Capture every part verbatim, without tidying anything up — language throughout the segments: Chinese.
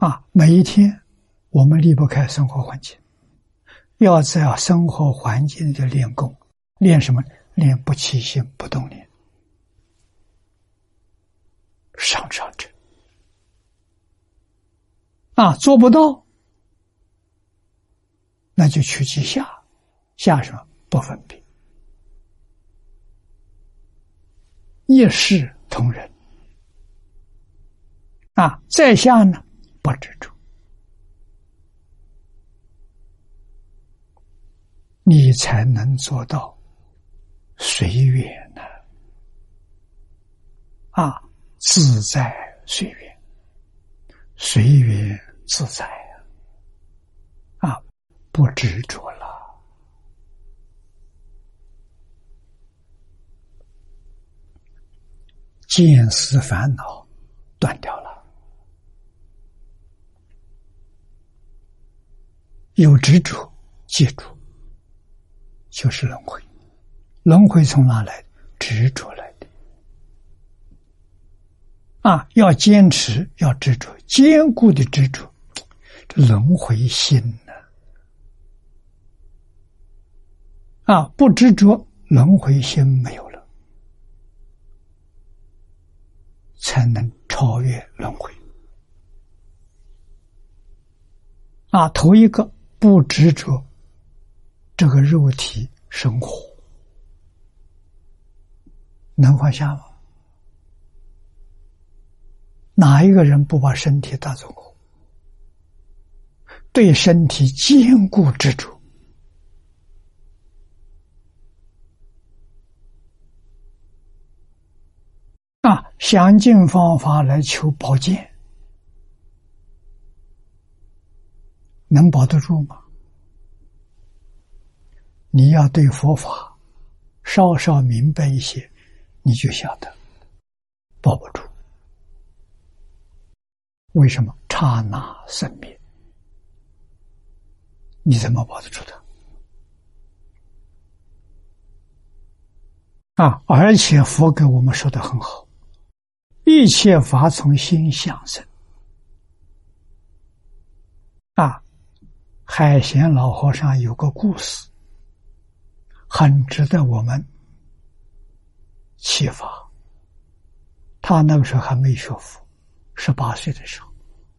啊，每一天我们离不开生活环境，要在生活环境里练功，练什么？练不起心不动念，上上者啊，做不到，那就取其下，下什么？不分别，一视同仁啊，在下呢不执着，你才能做到随缘呢啊，自在随缘，随缘自在啊，啊，不执着了。见思烦恼断掉了，有执着，记住，就是轮回。轮回从哪来的？执着来的。啊，要坚持，要执着，坚固的执着，这轮回心呢？啊，不执着，轮回心没有了，才能超越轮回。啊，头一个不执着这个肉体生活，能放下吗？哪一个人不把身体当作活？对身体坚固执着啊，想尽方法来求保健，能保得住吗？你要对佛法稍稍明白一些，你就晓得保不住。为什么？刹那生灭，你怎么保得住它啊？而且佛给我们说得很好，一切法从心想生啊。海贤老和尚有个故事，很值得我们启发。他那个时候还没学佛，十八岁的时候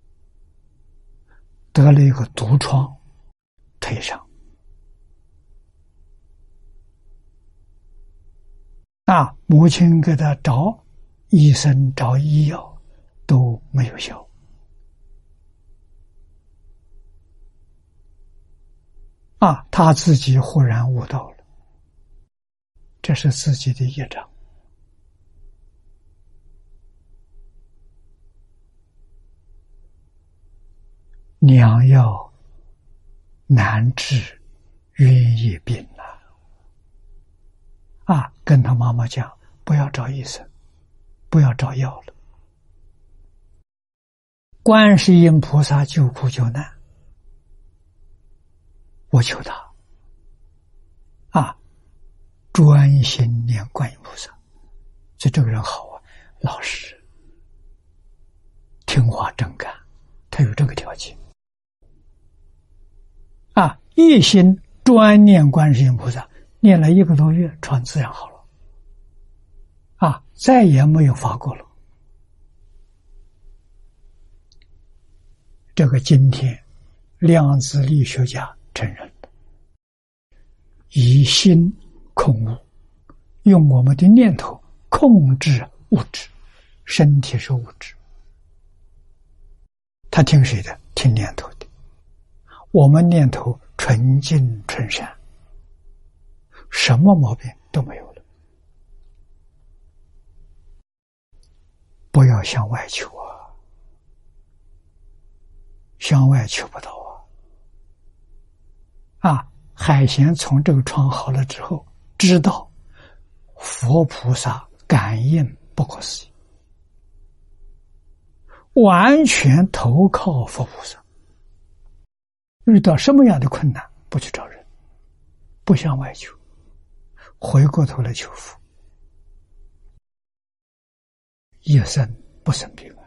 得了一个毒疮，腿上啊，母亲给他找医生找医药都没有效啊，他自己忽然悟到了，这是自己的业障。良药难治冤业病啊！啊，跟他妈妈讲，不要找医生，不要找药了。观世音菩萨救苦救难，我求他啊，专心念观音菩萨。所以这个人好啊，老实、听话、正干，他有这个条件。啊，一心专念观世音菩萨，念了一个多月，疮自然好了。啊，再也没有发过了。这个今天量子力学家承认的，以心控物，用我们的念头控制物质，身体是物质。他听谁的？听念头的。我们念头纯净纯善，什么毛病都没有了。不要向外求啊，向外求不到啊！啊，海贤从这个疮好了之后，知道佛菩萨感应不可思议，完全投靠佛菩萨。遇到什么样的困难，不去找人，不向外求，回过头来求佛，一生不生病。